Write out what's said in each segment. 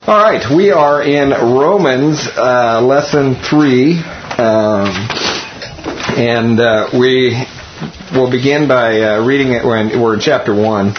All right, we are in Romans lesson 3, and we will begin by reading it. We're in chapter 1,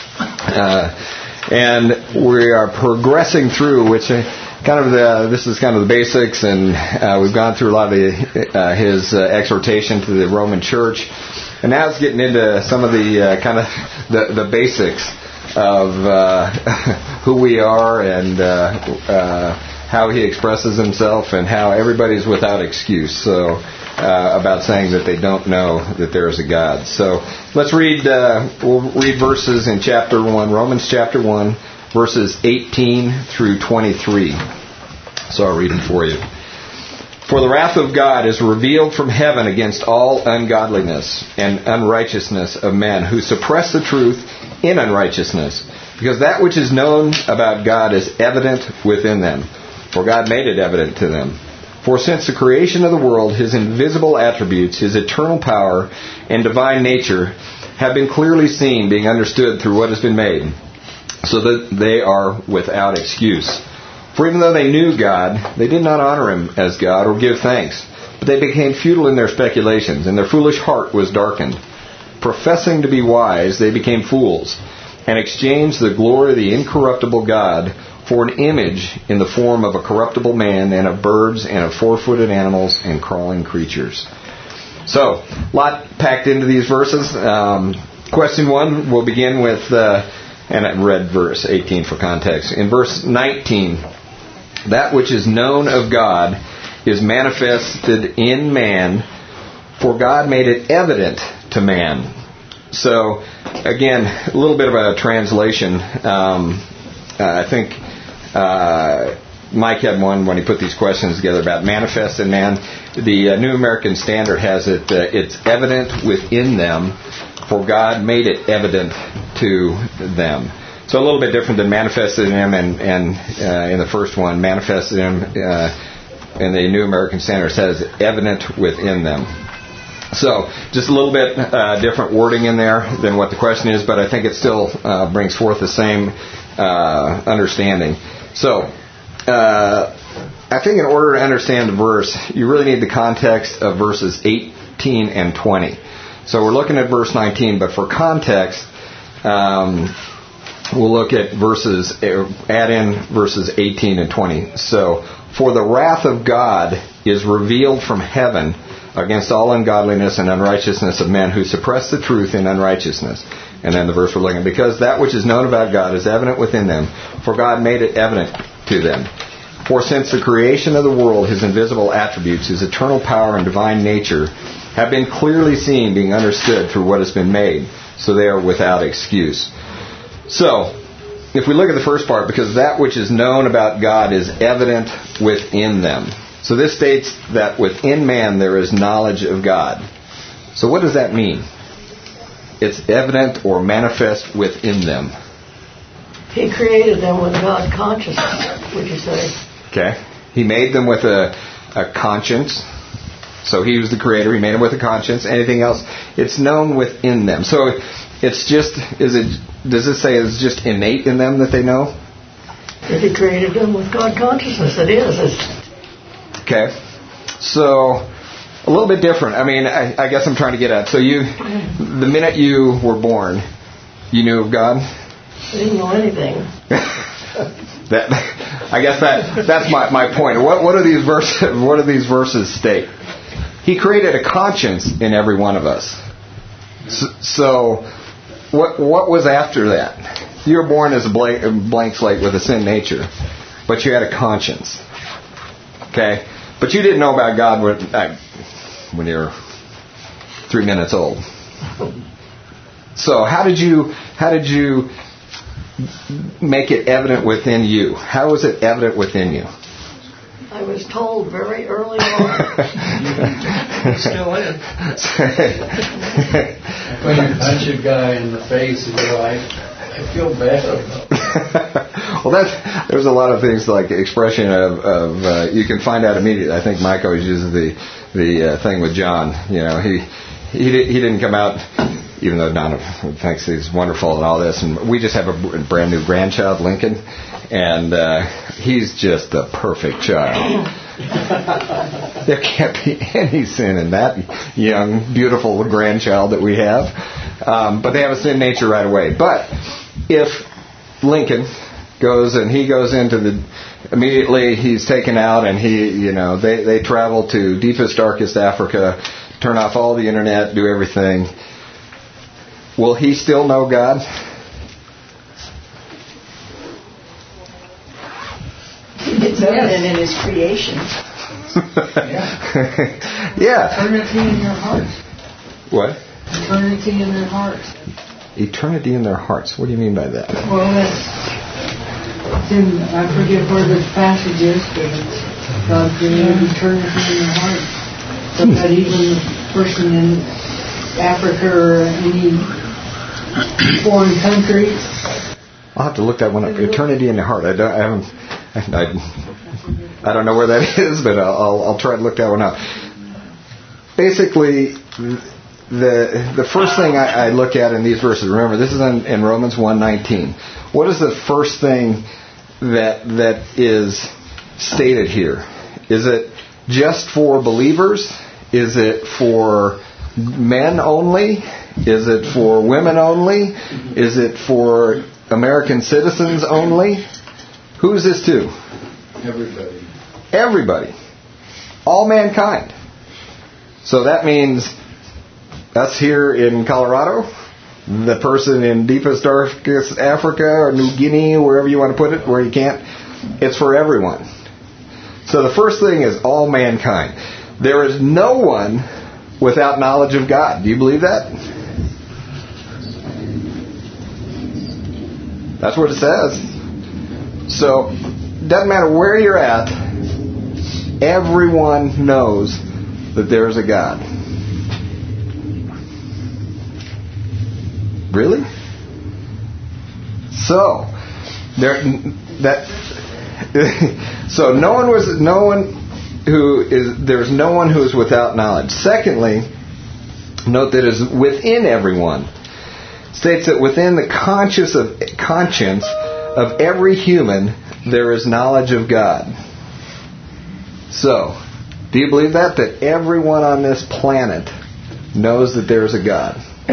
and we are progressing through, which this is kind of the basics, and we've gone through a lot of his exhortation to the Roman church, and now it's getting into some of the the basics of who we are and how he expresses himself and how everybody's without excuse. So about saying that they don't know that there is a God. So let's read. We'll read verses in chapter 1, Romans chapter 1, verses 18 through 23. So I'll read them for you. For the wrath of God is revealed from heaven against all ungodliness and unrighteousness of men who suppress the truth in unrighteousness, because that which is known about God is evident within them, for God made it evident to them. For since the creation of the world, his invisible attributes, his eternal power and divine nature have been clearly seen, being understood through what has been made, so that they are without excuse. For even though they knew God, they did not honor him as God or give thanks, but they became futile in their speculations, and their foolish heart was darkened. Professing to be wise, they became fools, and exchanged the glory of the incorruptible God for an image in the form of a corruptible man, and of birds, and of four-footed animals, and crawling creatures. So, a lot packed into these verses. Question 1, we'll begin with, and I read verse 18 for context. In verse 19, that which is known of God is manifested in man, for God made it evident to man. So, again, a little bit of a translation. I think Mike had one when he put these questions together about manifest in man. The New American Standard has it, it's evident within them, for God made it evident to them. So a little bit different than manifested in him, and in the first one, manifested in him in the New American Standard says evident within them. So, just a little bit different wording in there than what the question is, but I think it still brings forth the same understanding. So, I think in order to understand the verse, you really need the context of verses 18 and 20. So, we're looking at verse 19, but for context, we'll look at add in verses 18 and 20. So, for the wrath of God is revealed from heaven against all ungodliness and unrighteousness of men who suppress the truth in unrighteousness. And then the verse we're looking at. Because that which is known about God is evident within them, for God made it evident to them. For since the creation of the world, his invisible attributes, his eternal power and divine nature, have been clearly seen, being understood through what has been made, so they are without excuse. So, if we look at the first part, because that which is known about God is evident within them. So this states that within man there is knowledge of God. So what does that mean? It's evident or manifest within them. He created them with God consciousness, would you say? Okay. He made them with a conscience. So he was the creator. He made them with a conscience. Anything else? It's known within them. So it's just, does it say it's just innate in them that they know? If he created them with God consciousness, it is. Okay, so a little bit different. I mean, I guess I'm trying to get at. So the minute you were born, you knew of God? I didn't know anything. I guess that's my point. What do these verses state? He created a conscience in every one of us. So what was after that? You were born as a blank slate with a sin nature, but you had a conscience. Okay, but you didn't know about God when you were 3 minutes old. So how did you make it evident within you? How was it evident within you? I was told very early on. Still is. When you punch a guy in the face and you're like, I feel bad. Well, there's a lot of things like expression of you can find out immediately. I think Mike always uses the thing with John. You know, he didn't come out, even though Donna thinks he's wonderful and all this. And we just have a brand new grandchild, Lincoln, and he's just the perfect child. There can't be any sin in that young, beautiful grandchild that we have. But they have a sin nature right away. But if Lincoln goes into immediately he's taken out and they travel to deepest, darkest Africa, turn off all the internet, do everything. Will he still know God? It's evident in his creation. Yeah. Eternity in your heart. What? Eternity in their hearts. Eternity in their hearts. What do you mean by that? Well, it's in, I forget where this passage is, but it's God created eternity in your heart. So that even the person in Africa or any foreign country. I'll have to look that one up. Eternity in the heart. I don't know where that is, but I'll try to look that one up. Basically, the first thing I look at in these verses. Remember, this is in Romans 1:19. What is the first thing that is stated here? Is it just for believers? Is it for men only? Is it for women only? Is it for American citizens only? Who is this to? Everybody. Everybody. All mankind. So that means us here in Colorado, the person in deepest, darkest Africa or New Guinea, wherever you want to put it, where you can't. It's for everyone. So the first thing is all mankind. There is no one without knowledge of God. Do you believe that? That's what it says. So, it doesn't matter where you're at, everyone knows that there's a God. Really? So, there's no one who is without knowledge. Secondly, note that it is within everyone. It states that within the conscience of every human there is knowledge of God. So, do you believe that everyone on this planet knows that there is a God?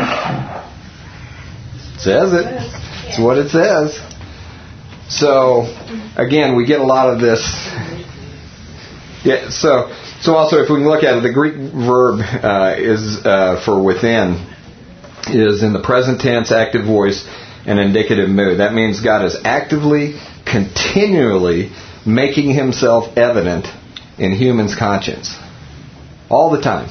It says it. It's what it says. So, again, we get a lot of this. Yeah. So also, if we can look at it, the Greek verb is for within is in the present tense, active voice, and indicative mood. That means God is actively, continually making Himself evident in humans' conscience, all the time.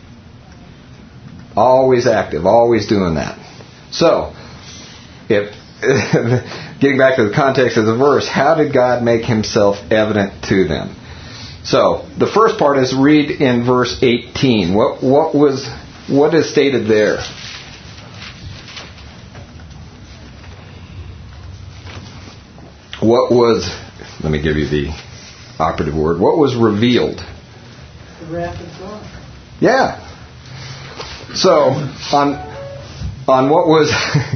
Always active, always doing that. So, if getting back to the context of the verse, how did God make Himself evident to them? So, the first part is read in verse 18. What is stated there? Let me give you the operative word. What was revealed? The wrath of God. Yeah. So, on what was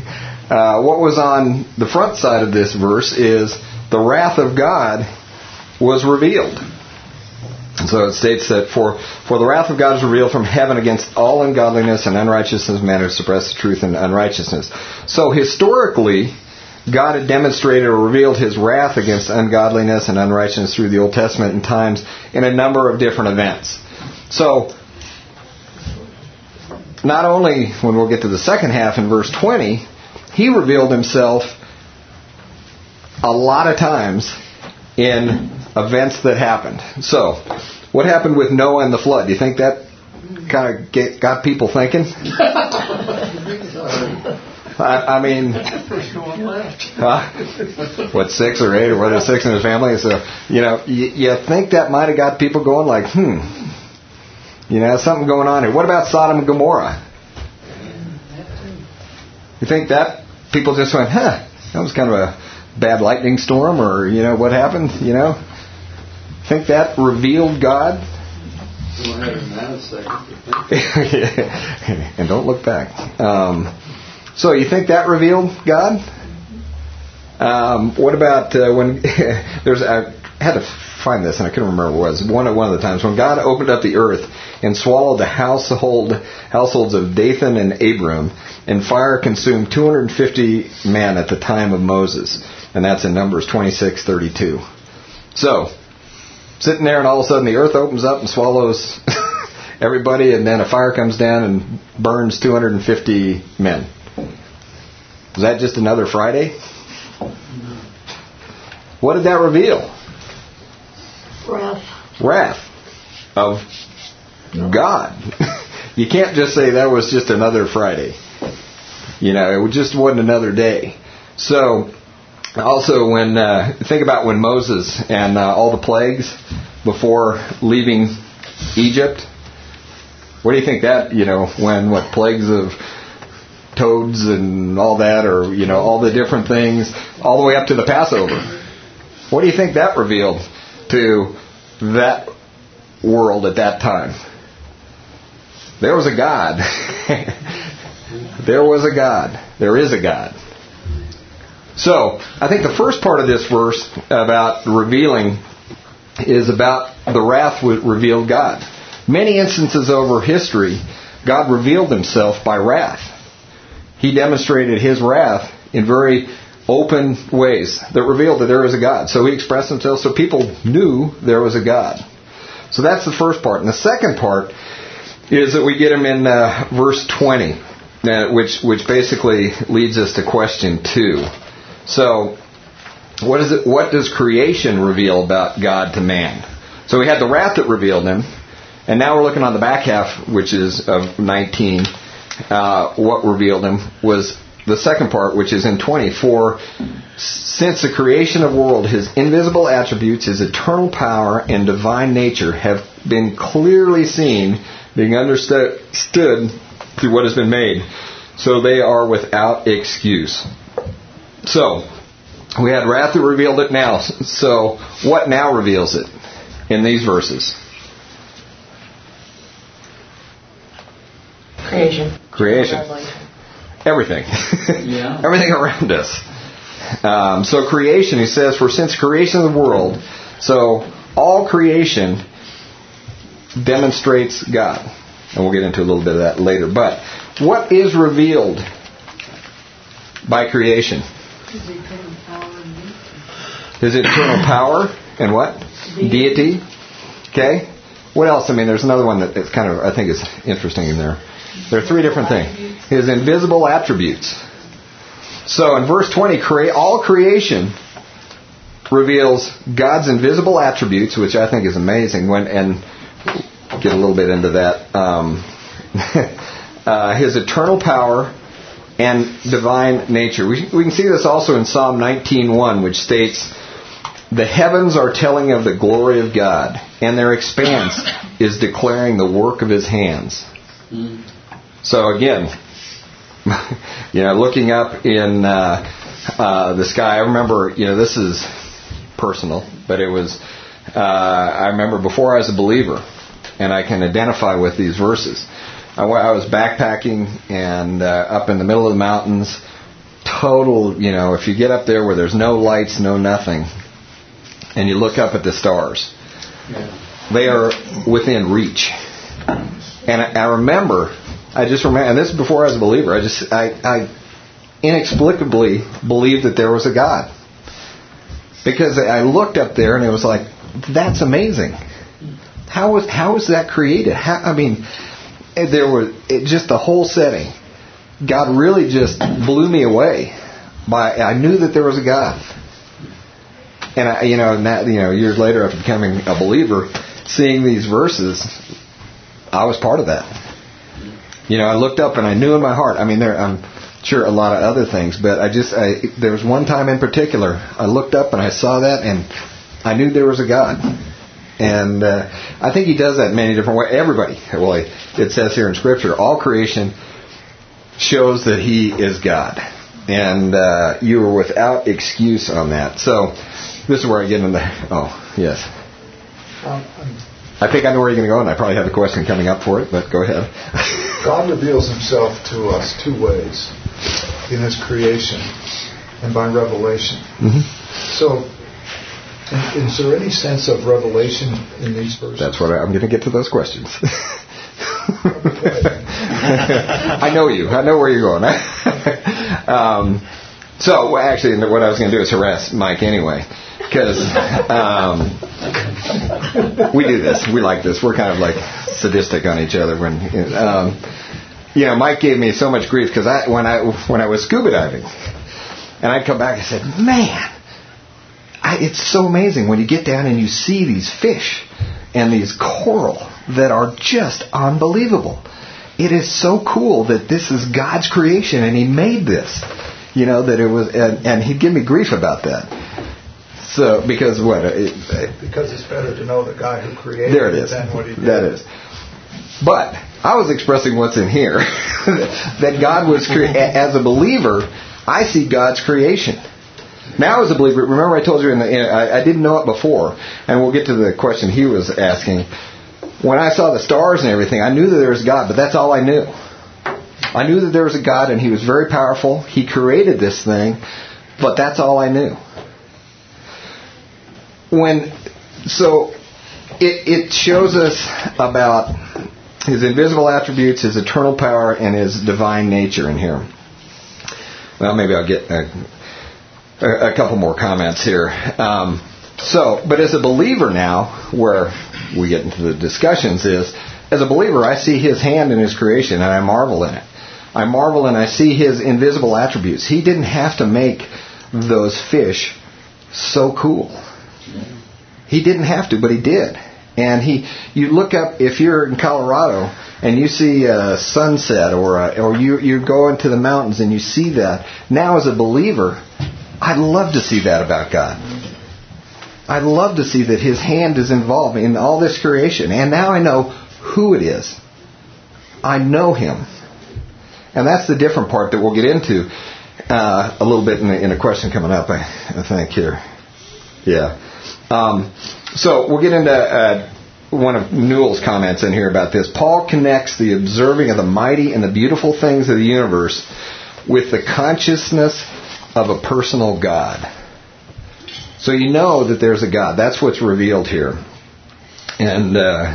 on the front side of this verse is the wrath of God was revealed. And so it states that for the wrath of God is revealed from heaven against all ungodliness and unrighteousness, men who suppress the truth and unrighteousness. So historically, God had demonstrated or revealed His wrath against ungodliness and unrighteousness through the Old Testament in times in a number of different events. So, not only when we'll get to the second half in verse 20, He revealed Himself a lot of times in events that happened. So, what happened with Noah and the flood? Do you think that kind of got people thinking? I mean, what, 6 or 8 or whether 6 in his family? So, you think that might have got people going like, something going on here. What about Sodom and Gomorrah? You think that people just went, that was kind of a bad lightning storm, or, what happened, Think that revealed God? And don't look back. So you think that revealed God? What about when I had to find this, and I couldn't remember what it was. One of the times when God opened up the earth and swallowed the households of Dathan and Abiram, and fire consumed 250 men at the time of Moses, and that's in Numbers 26:32. So, sitting there, and all of a sudden the earth opens up and swallows everybody, and then a fire comes down and burns 250 men. Was that just another Friday? What did that reveal? Wrath of God. You can't just say that was just another Friday. It just wasn't another day. So, also when think about when Moses and all the plagues before leaving Egypt. What do you think that, when plagues of toads and all that, or, all the different things, all the way up to the Passover. What do you think that revealed to that world at that time? There was a God. There was a God. There is a God. So, I think the first part of this verse about revealing is about the wrath revealed God. Many instances over history, God revealed himself by wrath. He demonstrated his wrath in very open ways that revealed that there is a God. So he expressed himself so people knew there was a God. So that's the first part. And the second part is that we get him in verse 20, which basically leads us to question 2. So, what does creation reveal about God to man? So we had the wrath that revealed him, and now we're looking on the back half, which is of 19. What revealed him was the second part, which is in 20. For since the creation of the world, his invisible attributes, his eternal power, and divine nature have been clearly seen, being understood through what has been made, so they are without excuse. So, we had wrath that revealed it now. So, what now reveals it in these verses? Creation. Everything. Yeah. Everything around us. So creation, he says, for since creation of the world, so all creation demonstrates God. And we'll get into a little bit of that later. But what is revealed by creation? His eternal power and what? Deity. Okay. What else? I mean, there's another one that's kind of, I think, is interesting in there. There are 3 different things. His invisible attributes. So in verse 20, all creation reveals God's invisible attributes, which I think is amazing. And get a little bit into that. His eternal power and divine nature. We can see this also in Psalm 19:1, which states, the heavens are telling of the glory of God, and their expanse is declaring the work of his hands. So again, looking up in the sky, I remember, this is personal, but it was, I remember before I was a believer, and I can identify with these verses. I was backpacking and up in the middle of the mountains, total, if you get up there where there's no lights, no nothing, and you look up at the stars, they are within reach. And I remember, and this is before I was a believer, I inexplicably believed that there was a God. Because I looked up there and it was like, that's amazing. How was that created? There was just the whole setting. God really just blew me away. I knew that there was a God. And years later, after becoming a believer, seeing these verses, I was part of that. I looked up and I knew in my heart. I'm sure a lot of other things, but there was one time in particular, I looked up and I saw that, and I knew there was a God. And I think he does that in many different ways. Everybody, it says here in Scripture, all creation shows that he is God. And you are without excuse on that. So, this is where I get into, yes. I think I know where you're going to go, and I probably have a question coming up for it, but go ahead. God reveals himself to us 2 ways in his creation. and by revelation. Mm-hmm. So, is there any sense of revelation in these verses? That's what I'm going to get to those questions. I know you. I know where you're going. So, actually, what I was going to do is harass Mike anyway. Because we do this. We like this. We're kind of like sadistic on each other. When Mike gave me so much grief because when I was scuba diving, and I'd come back and said, man, it's so amazing when you get down and you see these fish and these coral that are just unbelievable. It is so cool that this is God's creation and He made this. That it was, and he'd give me grief about that. So, because what? Because it's better to know the guy who created there it is. Than what he did. That is. But I was expressing what's in here. That God was, as a believer, I see God's creation. Now as a believer, remember I told you, I didn't know it before, and we'll get to the question he was asking. When I saw the stars and everything, I knew that there was God, but that's all I knew. I knew that there was a God, and He was very powerful. He created this thing, but that's all I knew. It shows us about His invisible attributes, His eternal power, and His divine nature in here. Well, maybe I'll get a couple more comments here. But as a believer now, where we get into the discussions is, as a believer, I see His hand in His creation, and I marvel in it. I marvel and I see His invisible attributes. He didn't have to make those fish so cool. He didn't have to, but He did. And you look up, if you're in Colorado and you see a sunset or you go into the mountains and you see that, now as a believer, I'd love to see that about God. I'd love to see that His hand is involved in all this creation. And now I know who it is. I know Him. And that's the different part that we'll get into a little bit in a question coming up, I think, here. Yeah. So we'll get into one of Newell's comments in here about this. Paul connects the observing of the mighty and the beautiful things of the universe with the consciousness of a personal God. So you know that there's a God. That's what's revealed here. And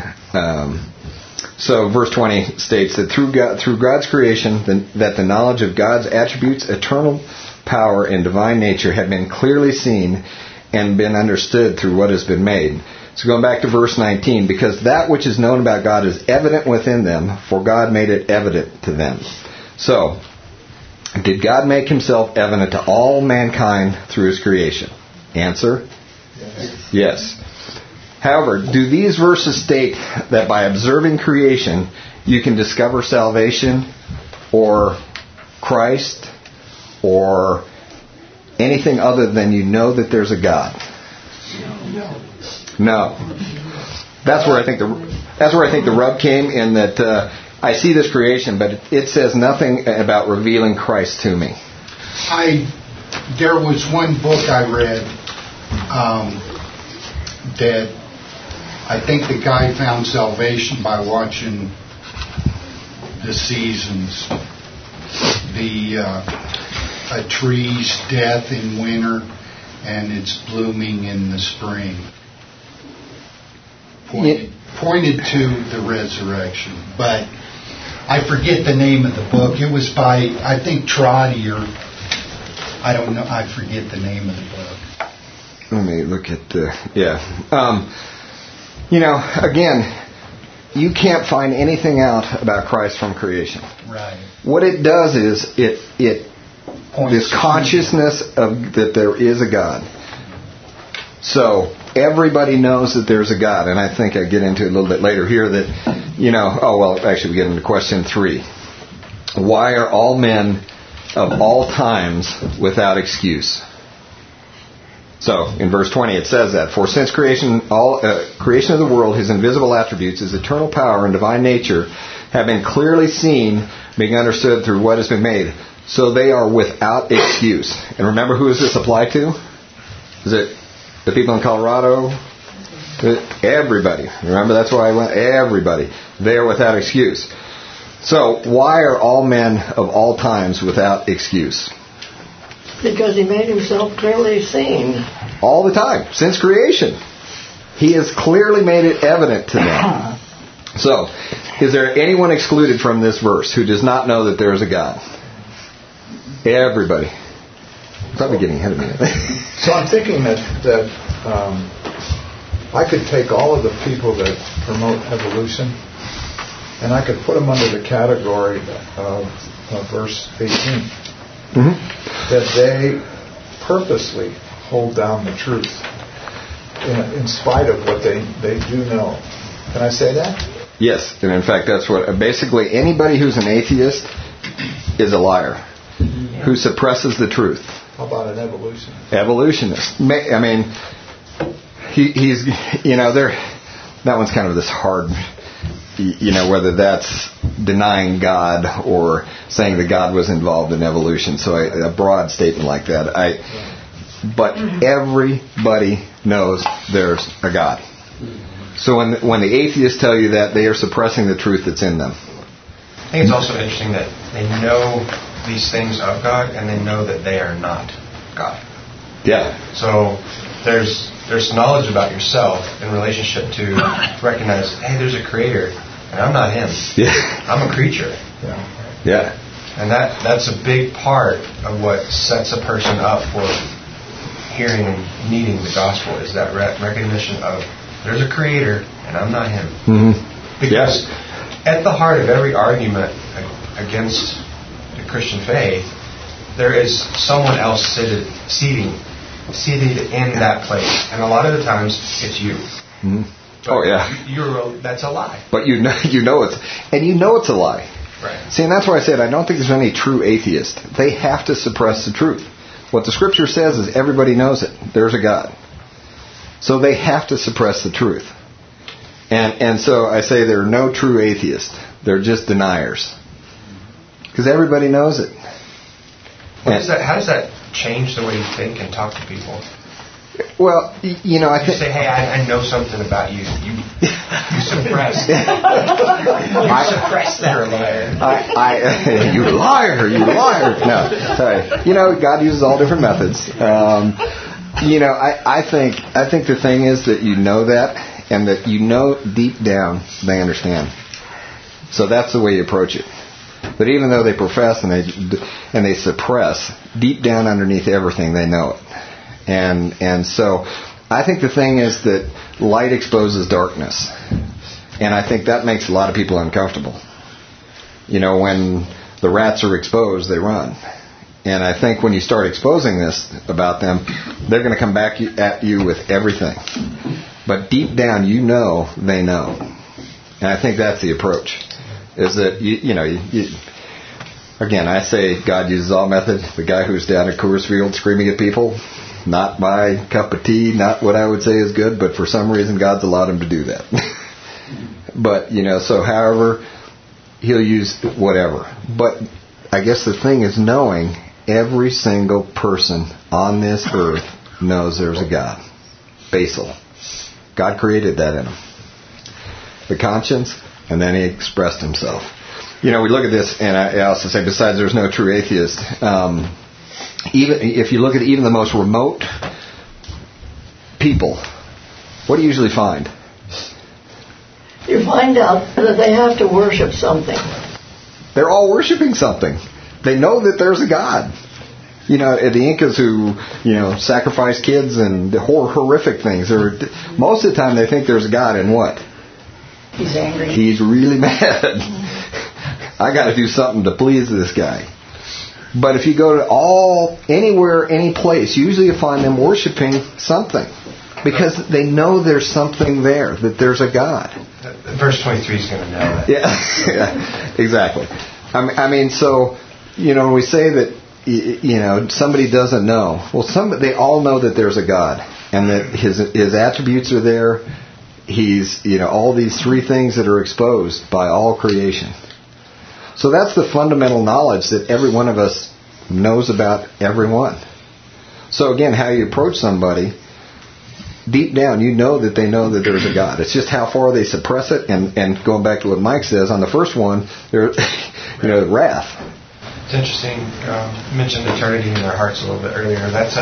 so verse 20 states that through God's creation, that the knowledge of God's attributes, eternal power, and divine nature have been clearly seen and been understood through what has been made. So going back to verse 19, because that which is known about God is evident within them, for God made it evident to them. So, did God make Himself evident to all mankind through His creation? Answer? Yes. However, do these verses state that by observing creation, you can discover salvation or Christ or anything other than you know that there's a God? No. That's where I think the rub came in, that I see this creation, but it says nothing about revealing Christ to me. There was one book I read that I think the guy found salvation by watching the seasons, a tree's death in winter and its blooming in the spring. Pointed to the resurrection, but I forget the name of the book. It was by, I think, Trotty, or I don't know. I forget the name of the book. Let me look at again, you can't find anything out about Christ from creation. Right. What it does is it this consciousness of that there is a God. So everybody knows that there's a God, and I think I get into it a little bit later here that, actually we get into question 3. Why are all men of all times without excuse? So in verse 20 it says that, for since creation of the world, His invisible attributes, His eternal power and divine nature have been clearly seen, being understood through what has been made, so they are without excuse. And remember, who does this apply to? Is it the people in Colorado? Everybody. Remember, that's why I went, everybody. They are without excuse. So, why are all men of all times without excuse? Because he made himself clearly seen. All the time, since creation. He has clearly made it evident to them. So, is there anyone excluded from this verse who does not know that there is a God? Everybody. Probably getting ahead of me. So I'm thinking that I could take all of the people that promote evolution and I could put them under the category of verse 18. Mm-hmm. That they purposely hold down the truth in spite of what they do know. Can I say that? Yes, and in fact that's what, basically anybody who's an atheist is a liar, who suppresses the truth. How about an evolutionist? Evolutionist. I mean, he's, that one's kind of this hard, whether that's denying God or saying that God was involved in evolution. So a broad statement like that. But everybody knows there's a God. So when the atheists tell you that, they are suppressing the truth that's in them. I think it's also interesting that they know these things of God and they know that they are not God. Yeah. So there's knowledge about yourself in relationship to recognize, hey, there's a creator and I'm not him. Yeah. I'm a creature. Yeah. And that's a big part of what sets a person up for hearing and needing the gospel, is that recognition of there's a creator and I'm not him. Mm-hmm. Because at the heart of every argument against the Christian faith, there is someone else seated in that place, and a lot of the times it's you. Mm-hmm. That's a lie. But you know it's a lie. Right. See, and that's why I said I don't think there's any true atheist. They have to suppress the truth. What the Scripture says is everybody knows it. There's a God. So they have to suppress the truth. And so I say there are no true atheists. They're just deniers. Because everybody knows it. How does that change the way you think and talk to people? Well, I think... say, hey, I know something about you. You suppress. You suppress that. You're a liar. You liar. No, sorry. God uses all different methods. I think the thing is that you know that, and that deep down they understand. So that's the way you approach it. But even though they profess and they suppress, deep down underneath everything they know it. And so I think the thing is that light exposes darkness. And I think that makes a lot of people uncomfortable. When the rats are exposed, they run. And I think when you start exposing this about them, they're going to come back at you with everything. But deep down, they know. And I think that's the approach. Is that, again, I say God uses all methods. The guy who's down at Coors Field screaming at people, not my cup of tea, not what I would say is good, but for some reason God's allowed him to do that. But, so however, he'll use whatever. But I guess the thing is knowing every single person on this earth knows there's a God. Basal. God created that in him. The conscience, and then he expressed himself. We look at this, and I also say, besides there's no true atheist, even if you look at even the most remote people, what do you usually find? You find out that they have to worship something. They're all worshiping something. They know that there's a God. The Incas who, sacrifice kids and the horrific things. Most of the time they think there's a God, and what? He's angry. He's really mad. I got to do something to please this guy. But if you go to anywhere, any place, usually you find them worshiping something. Because they know there's something there, that there's a God. Verse 23 is going to know that. Yeah, exactly. I mean, so, when we say that, somebody doesn't know. Well, they all know that there's a God. And that his attributes are there. He's, all these three things that are exposed by all creation. So that's the fundamental knowledge that every one of us knows about everyone. So again, how you approach somebody, deep down, that they know that there's a God. It's just how far they suppress it. And going back to what Mike says, on the first one, there's, wrath. It's interesting. You mentioned eternity in their hearts a little bit earlier. That's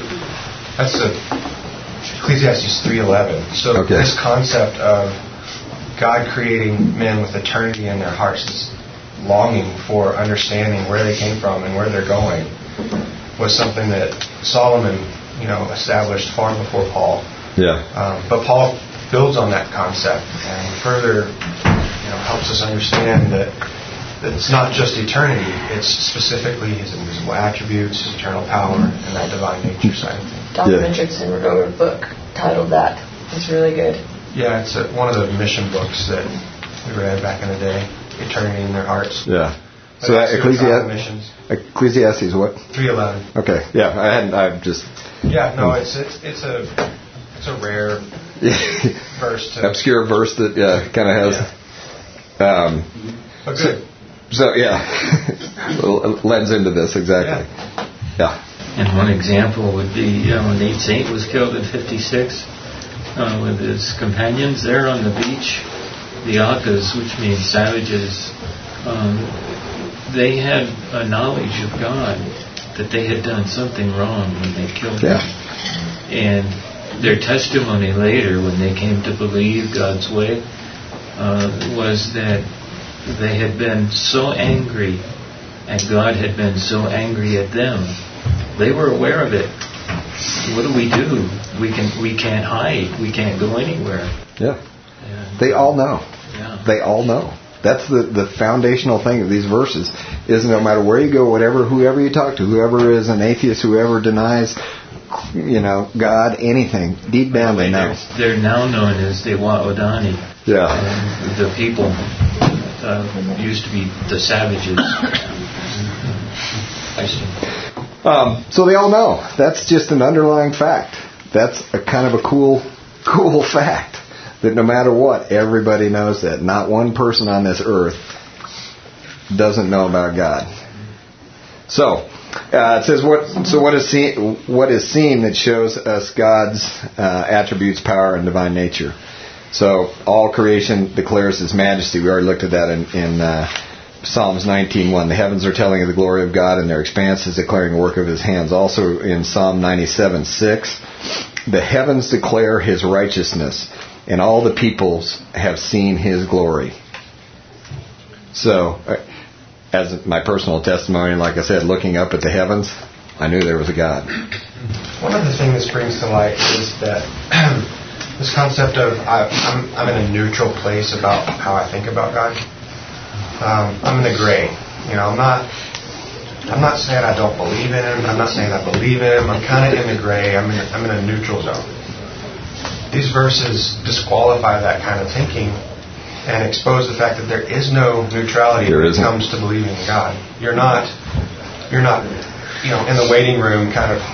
Ecclesiastes 3:11. So this concept of God creating men with eternity in their hearts, this longing for understanding where they came from and where they're going, was something that Solomon, established far before Paul. Yeah. But Paul builds on that concept and further, helps us understand that it's not just eternity; it's specifically his invisible attributes, his eternal power, and that divine nature side of things. Dr. Hendrickson wrote a book titled that. It's really good. Yeah, it's one of the mission books that we read back in the day. Eternity in their hearts. Yeah. So that Ecclesiastes what? 3:11. Okay. Yeah, I've just. Yeah. No, it's a rare verse. Obscure verse that kind of has. Yeah. But good. So lends into this exactly. Yeah. And one example would be Nate Saint was killed in '56 with his companions there on the beach. The Aucas, which means savages, they had a knowledge of God, that they had done something wrong when they killed him. And their testimony later, when they came to believe God's way, was that they had been so angry, and God had been so angry at them. They were aware of it. What do? We can't hide. We can't go anywhere. Yeah. They all know. Yeah. They all know. That's the foundational thing of these verses, is no matter where you go, whoever you talk to, whoever is an atheist, whoever denies, God, anything, deep down they know. They're now known as the Waodani. Yeah. The people used to be the savages. So they all know. That's just an underlying fact. That's a kind of a cool fact. That no matter what, everybody knows that. Not one person on this earth doesn't know about God. So it says, what is seen that shows us God's attributes, power, and divine nature. So all creation declares His majesty. We already looked at that in Psalms 19:1. The heavens are telling of the glory of God, and their expanse is declaring the work of His hands. Also in Psalm 97:6, the heavens declare His righteousness, and all the peoples have seen His glory. So, as my personal testimony, like I said, looking up at the heavens, I knew there was a God. One of the things this brings to light is that this concept of I'm in a neutral place about how I think about God. I'm in the gray. I'm not saying I don't believe in Him. I'm not saying I believe in Him. I'm kind of in the gray. I'm in a neutral zone. These verses disqualify that kind of thinking and expose the fact that there is no neutrality when it comes to believing in God. You're not in the waiting room kind of,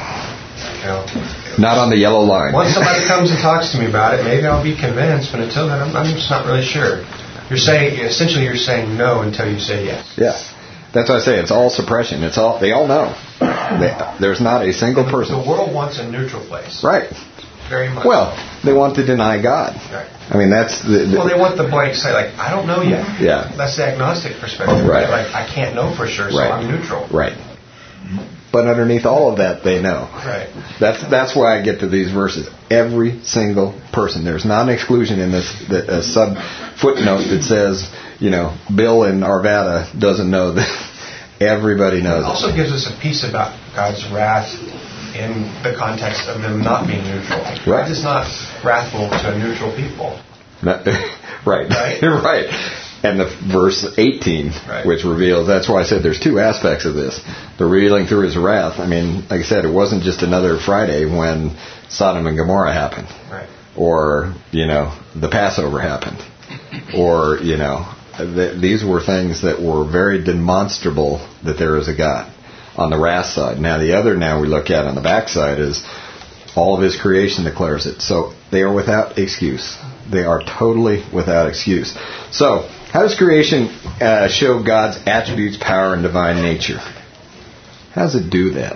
Not on the yellow line. Once somebody comes and talks to me about it, maybe I'll be convinced, but until then, I'm just not really sure. You're saying no until you say yes. Yeah. That's what I say. It's all suppression. They all know. There's not a single person. The world wants a neutral place. Right. Very much. Well, they want to deny God. Right. I mean, that's well, they want the blank say, I don't know yet. Yeah. That's the agnostic perspective. Right. I can't know for sure, so I'm neutral. Right. But underneath all of that, they know. Right. That's why I get to these verses. Every single person. There's not an exclusion in this a sub footnote that says, Bill in Arvada doesn't know that. Everybody knows. It also gives us a piece about God's wrath in the context of them not being neutral. Right. God is not wrathful to a neutral people. Right. Right. And the verse 18, which reveals, that's why I said there's two aspects of this. The revealing through His wrath. I mean, like I said, it wasn't just another Friday when Sodom and Gomorrah happened. Right. Or, the Passover happened. Or, these were things that were very demonstrable that there is a God on the wrath side. Now, we look at on the back side is all of His creation declares it. So they are without excuse. They are totally without excuse. So, how does creation show God's attributes, power, and divine nature? How does it do that?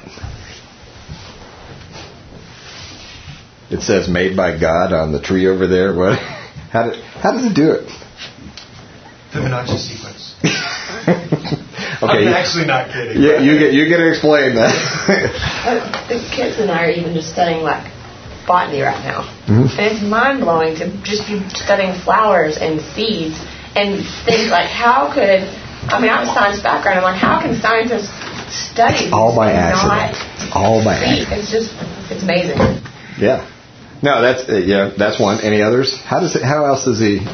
It says made by God on the tree over there. What? How does it do it? Fibonacci sequence. Okay. I'm actually not kidding. Yeah, you get to explain that. The kids and I are even just studying like botany right now, and it's mind blowing to just be studying flowers and seeds and think like, how could I have a science background? I'm like, how can scientists study all by and accident? not All by see? accident. It's amazing. Yeah. No, that's one. Any others? How else does he?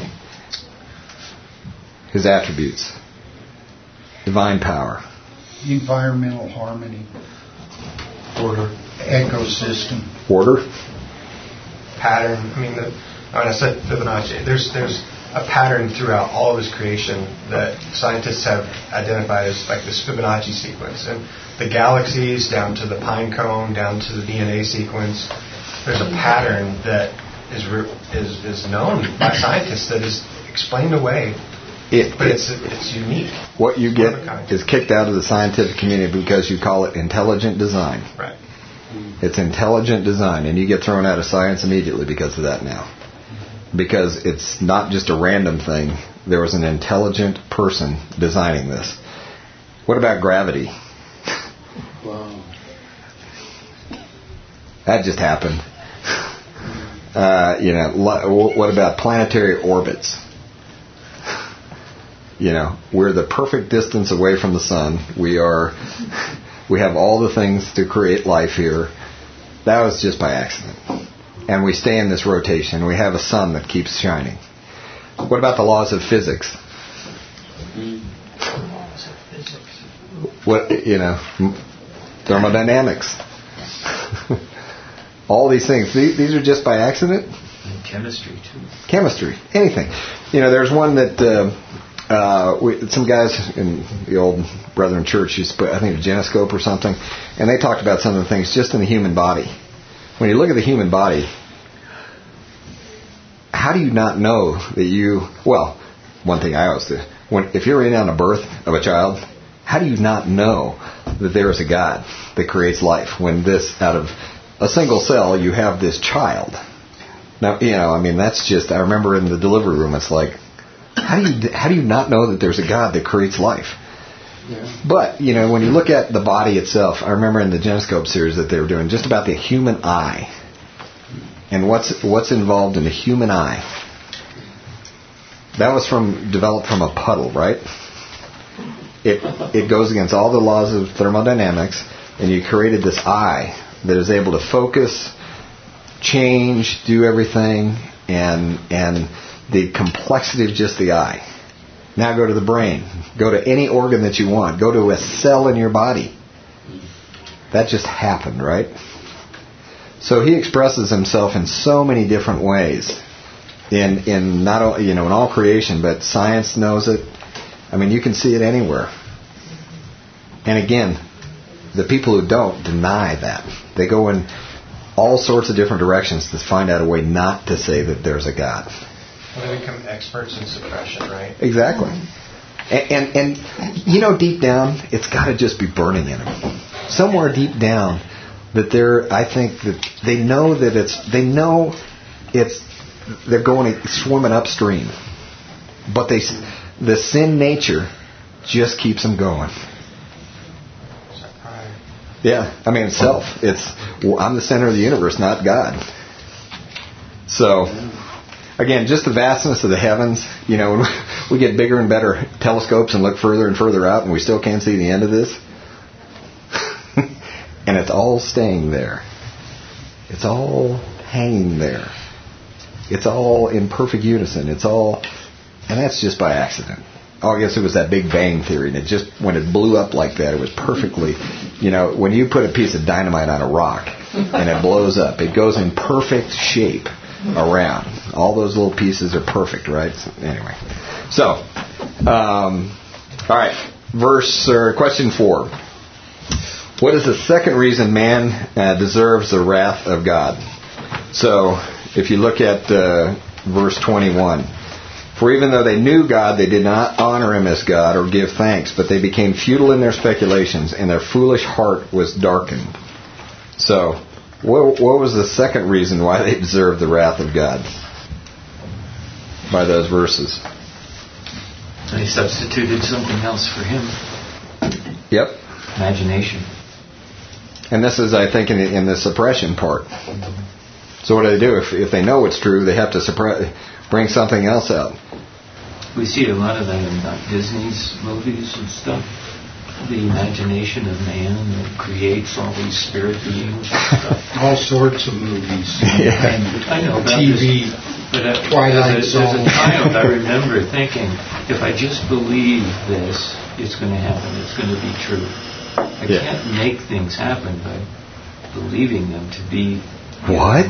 His attributes. Divine power. Environmental harmony. Order. Ecosystem. Order. Pattern. When I said Fibonacci, there's a pattern throughout all of his creation that scientists have identified as like this Fibonacci sequence, and the galaxies down to the pine cone, down to the DNA sequence. There's a pattern that is known by scientists that is explained away, but it's unique. What you get is kicked out of the scientific community because you call it intelligent design. Right. It's intelligent design, and you get thrown out of science immediately because of that now. Because it's not just a random thing. There was an intelligent person designing this. What about gravity? Wow. That just happened. What about planetary orbits? We're the perfect distance away from the sun. We have all the things to create life here. That was just by accident. And we stay in this rotation. We have a sun that keeps shining. What about the laws of physics? Laws of physics. Thermodynamics. All these things. These are just by accident? And chemistry, too. Chemistry. Anything. There's one that some guys in the old Brethren Church used to put, I think, a Genoscope or something, and they talked about some of the things just in the human body. When you look at the human body, how do you not know that one thing I always do, if you're in on a birth of a child, how do you not know that there is a God that creates life when out of a single cell you have this child? Now, that's just, I remember in the delivery room, it's like, how do you not know that there's a God that creates life? Yeah. But, when you look at the body itself, I remember in the Genoscope series that they were doing just about the human eye. And what's involved in the human eye. That was developed from a puddle, right? It goes against all the laws of thermodynamics, and you created this eye that is able to focus, change, do everything, and the complexity of just the eye. Now go to the brain. Go to any organ that you want. Go to a cell in your body. That just happened, right? So he expresses himself in so many different ways. In not only, in all creation, but science knows it. You can see it anywhere. And again, the people who don't deny that. They go in all sorts of different directions to find out a way not to say that there's a God. They become experts in suppression, right? Exactly. And deep down, it's got to just be burning in them. Somewhere deep down, I think that they know they're going swimming upstream. But the sin nature just keeps them going. Yeah, self. I'm the center of the universe, not God. So, again, just the vastness of the heavens. When we get bigger and better telescopes and look further and further out, and we still can't see the end of this. And it's all staying there. It's all hanging there. It's all in perfect unison. And that's just by accident. I guess it was that Big Bang Theory, and when it blew up like that, it was perfectly, when you put a piece of dynamite on a rock and it blows up, it goes in perfect shape around. All those little pieces are perfect, right? Anyway. So, all right. Question 4. What is the second reason man deserves the wrath of God? So, if you look at verse 21. For even though they knew God, they did not honor Him as God or give thanks, but they became futile in their speculations, and their foolish heart was darkened. So, what was the second reason why they deserved the wrath of God? By those verses. They substituted something else for Him. Yep. Imagination. And this is, I think, in the suppression part. So what do they do? If they know it's true, they have to bring something else out. We see a lot of that in Disney's movies and stuff. The imagination of man that creates all these spirit beings and stuff. All sorts of movies. Yeah. I know about TV, this, but Twilight there's Zone. a time I remember thinking, if I just believe this, it's going to happen. It's going to be true. I can't make things happen by believing them to be. What?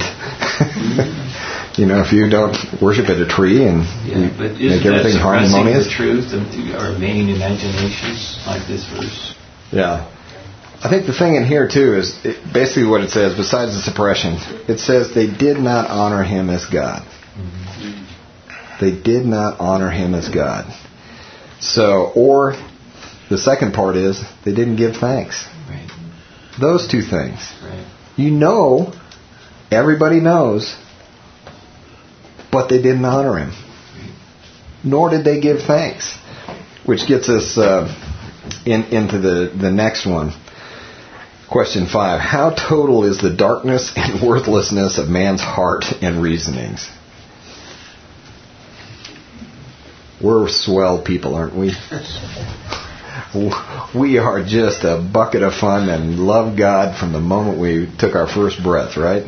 If you don't worship at a tree and but make everything harmonious. The truth of our main imaginations, like this verse. Yeah. I think the thing in here, too, is basically what it says, besides the suppression. It says they did not honor him as God. Mm-hmm. They did not honor him as God. So, or the second part is they didn't give thanks. Right. Those two things. Right. Everybody knows, but they didn't honor him. Nor did they give thanks. Which gets us into the next one. Question 5. How total is the darkness and worthlessness of man's heart and reasonings? We're swell people, aren't we? We are just a bucket of fun and love God from the moment we took our first breath, right?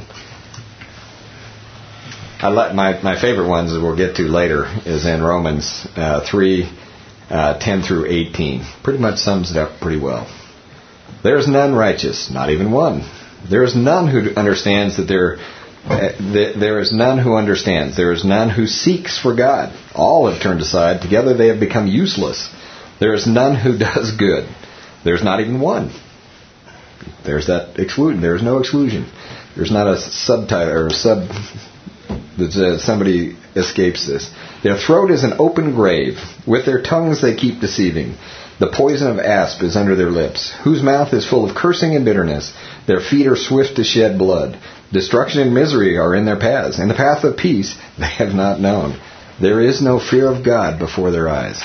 My favorite ones that we'll get to later is in Romans 3, 10 through 18. Pretty much sums it up pretty well. There is none righteous, not even one. There is none who understands that there is none who understands. There is none who seeks for God. All have turned aside. Together they have become useless. There is none who does good. There's not even one. There's that exclusion. There's no exclusion. There's not a subtitle or a sub that says somebody escapes this. Their throat is an open grave. With their tongues they keep deceiving. The poison of asp is under their lips, whose mouth is full of cursing and bitterness. Their feet are swift to shed blood. Destruction and misery are in their paths, and the path of peace they have not known. There is no fear of God before their eyes.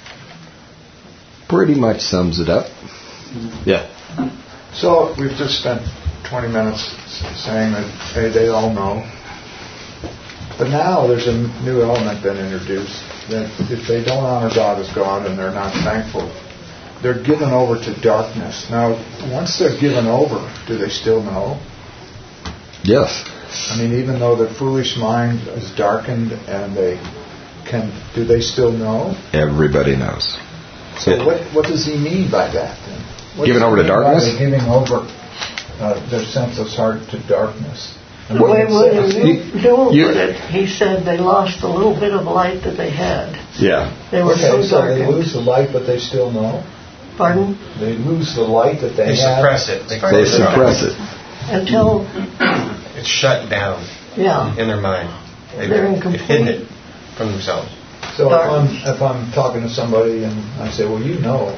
Pretty much sums it up. Yeah. So we've just spent 20 minutes saying that, hey, they all know. But now there's a new element been introduced, that if they don't honor God as God and they're not thankful, they're given over to darkness. Now, once they're given over, do they still know? Yes. I mean, even though their foolish mind is darkened and do they still know? Everybody knows. So what does he mean by that then? Given over to darkness? Giving over their senseless heart to darkness. The way William Newell put it, he said they lost a little bit of light that they had. Yeah. They were so darkened. They lose the light, but they still know? Pardon? They lose the light that they have. Suppress it. They suppress it. Until... It's shut down in their mind. They've hidden it from themselves. So if I'm talking to somebody and I say, well, you know,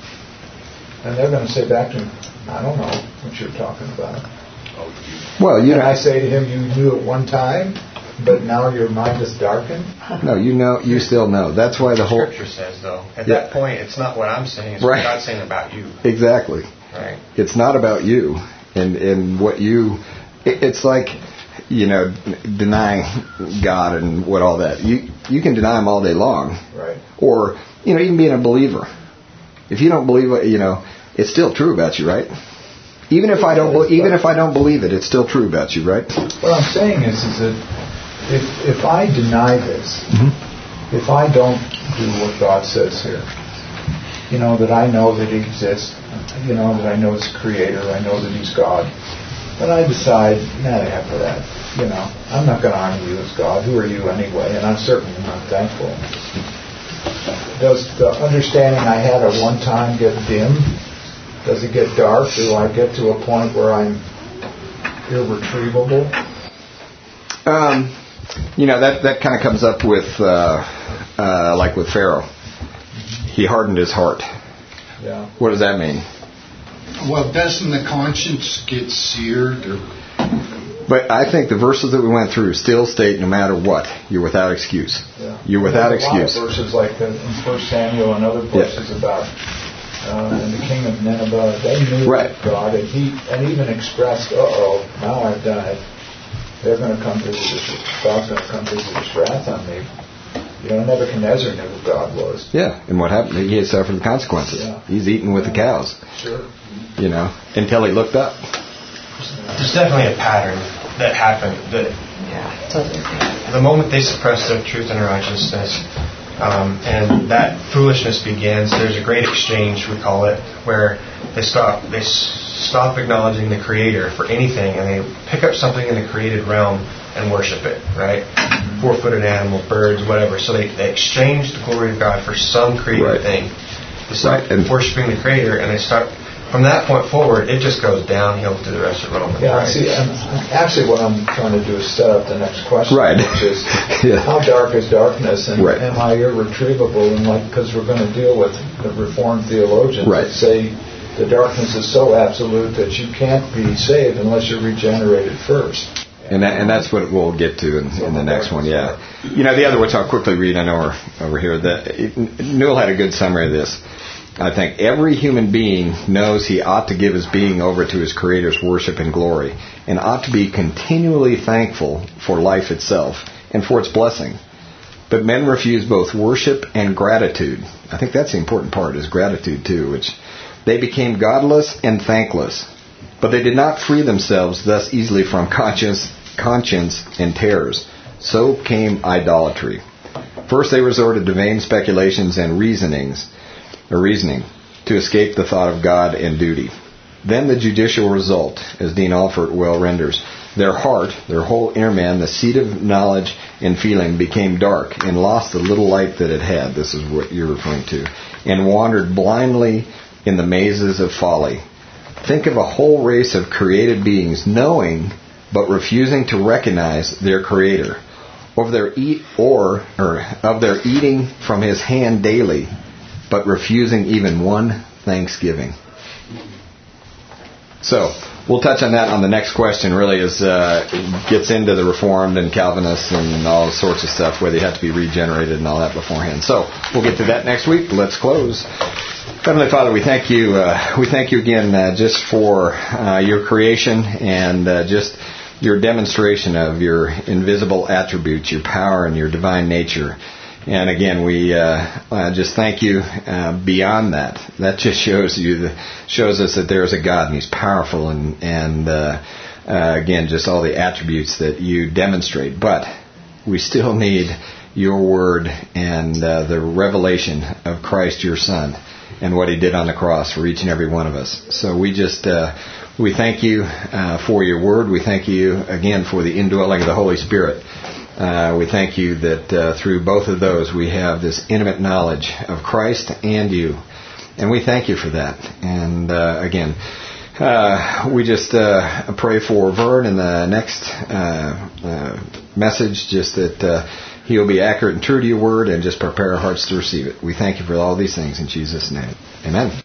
and they're going to say back to me, I don't know what you're talking about. Well, and I say to him, you knew at one time, but now your mind is darkened? No, you still know. That's why the whole... Scripture says, though, at that point, it's not what I'm saying, it's what God's saying about you. Exactly. Right. It's not about you and what you... It's like, denying God and what all that. You can deny Him all day long. Right. Or, even being a believer. If you don't believe it, it's still true about you, right? Even if I don't believe it, it's still true about you, right? What I'm saying is that if I deny this, if I don't do what God says here, that I know that He exists, that I know He's Creator, I know that He's God, then I decide, the heck with that. I'm not going to honor you as God. Who are you anyway? And I'm certainly not thankful. Does the understanding I had at one time get dim? Does it get dark? Do I get to a point where I'm irretrievable? That kind of comes up with, like with Pharaoh. He hardened his heart. Yeah. What does that mean? Well, doesn't the conscience get seared? But I think the verses that we went through still state no matter what, you're without excuse. Yeah. You're without excuse. A lot of verses like in 1 Samuel and other places about and the king of Nineveh, they knew God, and he even expressed, now I've done it. They're going to come visit us. God's going to come visit his wrath on me. Nebuchadnezzar knew who God was. Yeah, and what happened? He had suffered the consequences. Yeah. He's eating with the cows. Sure. Until he looked up. There's definitely a pattern that happened. The moment they suppressed their truth and righteousness, and that foolishness begins, there's a great exchange, we call it, where they stop acknowledging the Creator for anything, and they pick up something in the created realm and worship it, right? 4-footed animal, birds, whatever. So they exchange the glory of God for some created thing. They start worshiping the Creator, and they start, from that point forward, it just goes downhill to the rest of Romans. Yeah, see, actually what I'm trying to do is set up the next question, which is, how dark is darkness, and am I irretrievable? And because we're going to deal with the Reformed theologians that say the darkness is so absolute that you can't be saved unless you're regenerated first. And that's what we'll get to in the next one, yeah. The other, which I'll quickly read, I know we're over here, Newell had a good summary of this. I think every human being knows he ought to give his being over to his Creator's worship and glory, and ought to be continually thankful for life itself and for its blessing. But men refuse both worship and gratitude. I think that's the important part, is gratitude too, which they became godless and thankless. But they did not free themselves thus easily from conscience and terrors. So came idolatry. First they resorted to vain speculations and reasoning to escape the thought of God and duty. Then the judicial result, as Dean Alford well renders, their heart, their whole inner man, the seat of knowledge and feeling, became dark and lost the little light that it had. This is what you're referring to. And wandered blindly in the mazes of folly. Think of a whole race of created beings knowing but refusing to recognize their Creator, of their eating from His hand daily, but refusing even one thanksgiving. So we'll touch on that on the next question. Really, gets into the Reformed and Calvinists and all sorts of stuff, whether you have to be regenerated and all that beforehand. So we'll get to that next week. Let's close. Heavenly Father, we thank you. We thank you again just for your creation and just your demonstration of your invisible attributes, your power and your divine nature. And again, we just thank you beyond that. That just shows us that there is a God and He's powerful and again, just all the attributes that you demonstrate. But we still need your word and the revelation of Christ, your Son, and what He did on the cross for each and every one of us. So we just we thank you for your word. We thank you again for the indwelling of the Holy Spirit. We thank you that through both of those we have this intimate knowledge of Christ and you. And we thank you for that. And again, we just pray for Vern in the next message, just that he'll be accurate and true to your word and just prepare our hearts to receive it. We thank you for all these things in Jesus' name. Amen.